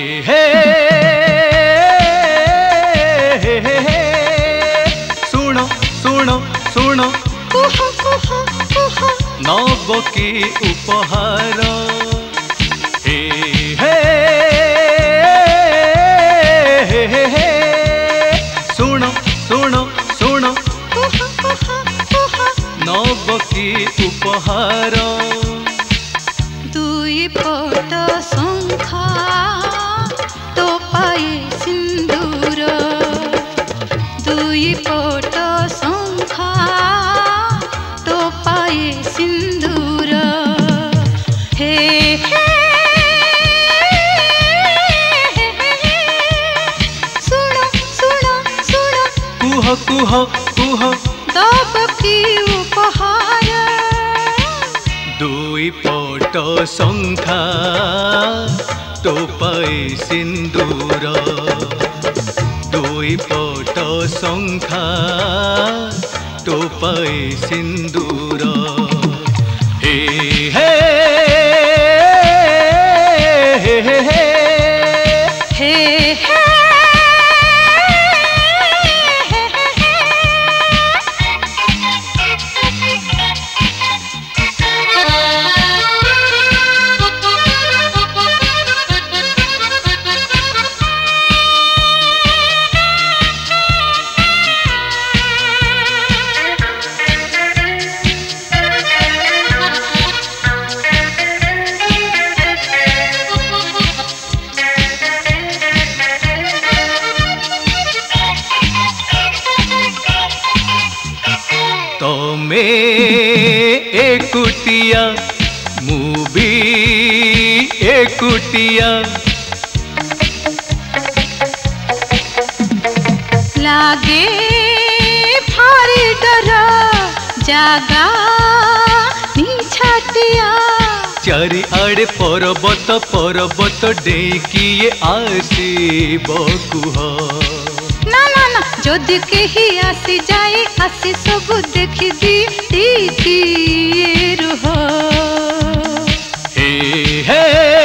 हे हे हे हे सुनो सुनो सुनो कुह कुह कुह नव की उपहार हे हे हे हे हे सुनो सुनो सुनो कुह कुह कुह नव की उपहार दुई पट शंखा तो पाए सिंदूर दुई पट शंखा तो पाए सिंदूर हे हे सुनो सुनो सुनो कुह कुह कुह दब की उपहार दुई पट शंखा तो पाए सिंदूर दुई पट शंखा तो पाए सिंदूर हे हे हे हे हे हे हे तमे एकुटिया मु भी एकुटिया लागे भारी डर जागा निछाटिया चारि आड़े पर्वत पर्वत डेकी आसीब कुह ना ना ना जदि केही आसी जाए आसी सब देखी दी रुह हे हे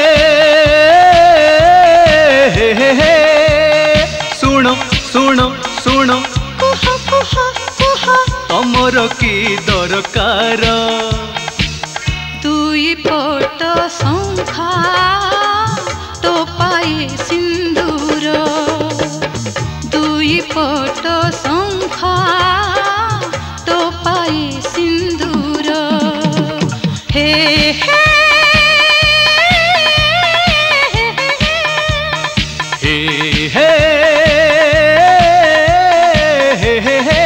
हे हे हे सुनो सुनो सुनो कुह कुह कुह तमर की दरकार दुई पट शंखा तो पाए सिंदूर दुई पट शंखा तो पाए सिंदूर हे हे हे हे हे हे हे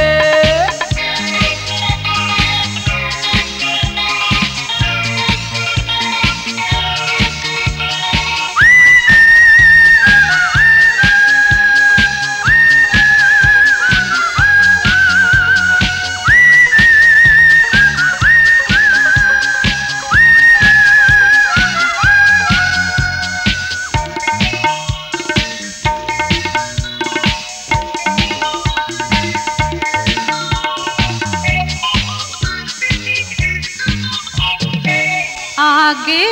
आगे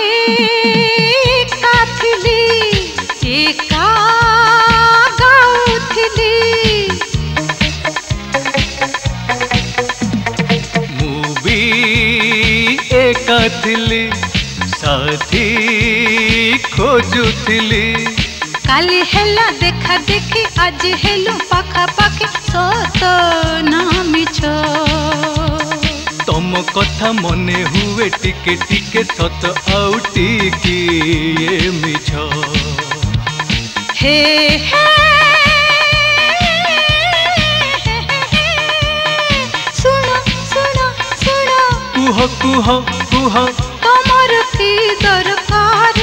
काथिली एका गाउथिली मु भी एका थिली साथी खोजुथिली काली हेला देखा देखी आज हेलु पाखा पाखी सत ना मिछ तम कथा मने हुए टिके टिके सत आउ टिके मिछ हे हे सुनो सुनो सुनो कुह कुह कुह तमर की दरकार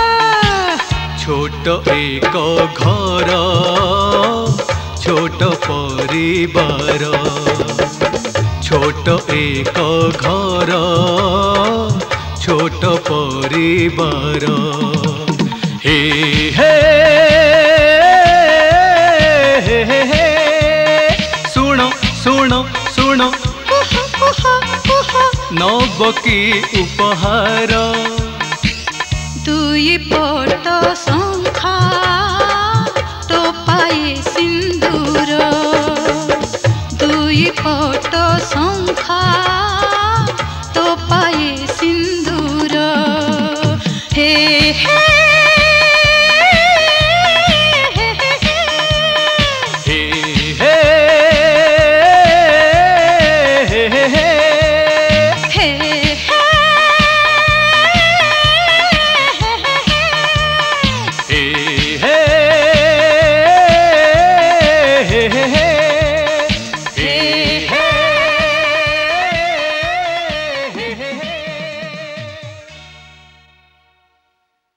छोट एक घर छोट परिवार छोट एक घर छोट परिवार हे हे हे हे हे सुनो सुनो सुनो कुह कुह कुह नव की उपहार दुई पट शंखा